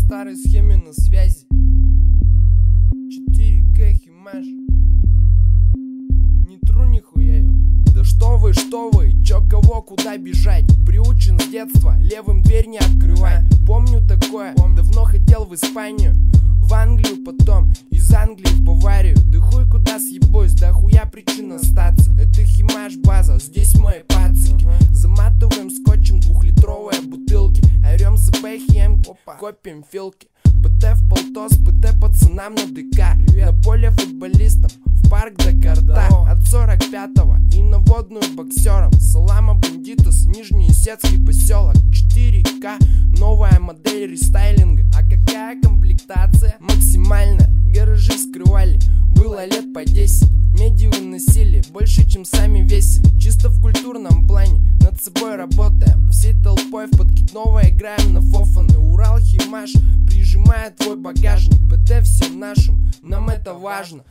старой схеме на связи. 4К химаш. Не тру нихуя, ёп. Да что вы, чё, кого, куда бежать? Приучен с детства, левым дверь не открывай. Помню такое, давно хотел в Испанию, в Англию потом, из Англии в Баварию. Да хуй куда съебусь, да хуя причин остаться. Это химаш база, здесь мои пацики. Заматываем скотчем 2-литровые бутылки. Орем за бэхем, копим филки. ПТ в полтос, ПТ пацанам на ДК. На поле футболистам, в парк до карта. От 45-го и на водную боксерам. Салама бандитус, Нижнеесетский поселок. 4К, новая модель рестайлинга. А какая комплектация? Максимально, гаражи скрывали. Было лет по 10, меди выносили больше, чем сами весили. Чисто в культурном плане, над собой работаем. Всей толпой в подкидного играем на фофаны. Урал химаш, прижимает твой багажник. ПТ всем нашим, нам это важно.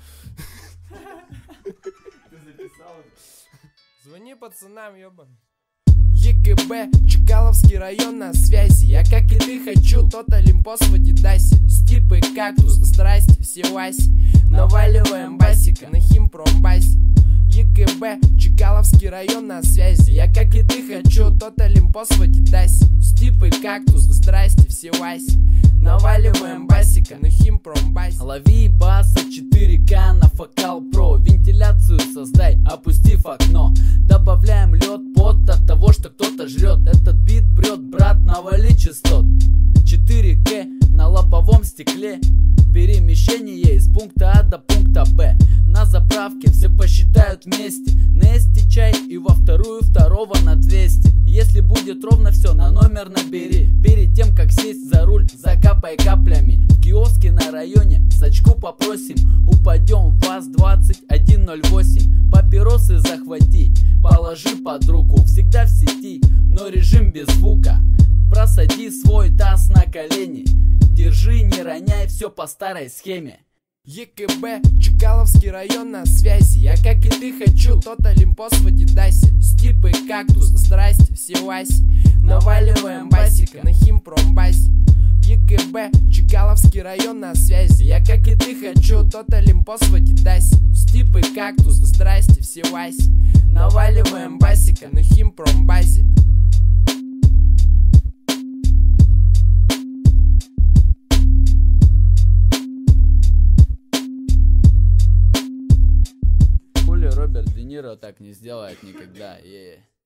Звони пацанам, ёбан. ЕКБ, Чкаловский район на связи. Я как и ты хочу тот Олимпос в Адидасе. Стипы кактус, здрасте, все Васи. Наваливаем басика на химпромбасе. ЕКБ, Чкаловский район на связи. Я как и ты хочу тот Олимпос в Адидасе. Стипы кактус, здрасте, все Васи. Наваливаем басика на химпромбасе. Лови баса 4К на Фокал Про. Вентиляцию создай, опустив окно. Добавляем лед, пот от того, что кто-то жрет. Этот бит прет, брат, навали частот. 4К на лобовом стекле. Перемещение из пункта А до пункта Б. На заправке все посчитают вместе. Нести чай и во вторую второго на 200. Если будет ровно все, на номер набери. Перед тем как сесть за руль, закапай каплями. В киоске на районе сачку попросим. Упадем в ВАЗ-2108. Папиросы захвати, положи под руку. Всегда в сети, но режим без звука. Просади свой таз на колени. Держи, не роняй, все по старой схеме. ЕКБ, Чкаловский район на связи. Я как и ты хочу тот Олимпос в Адидасе. Стипы кактус, здрасте, все Васи. Наваливаем басика на химпромбасе. ЕКБ, Чкаловский район на связи. Я как и ты хочу тот Олимпос в Адидасе. Стипы кактус, здрасте, все Васи. Наваливаем басика на химпромбазе. Роберт Де Ниро так не сделает никогда.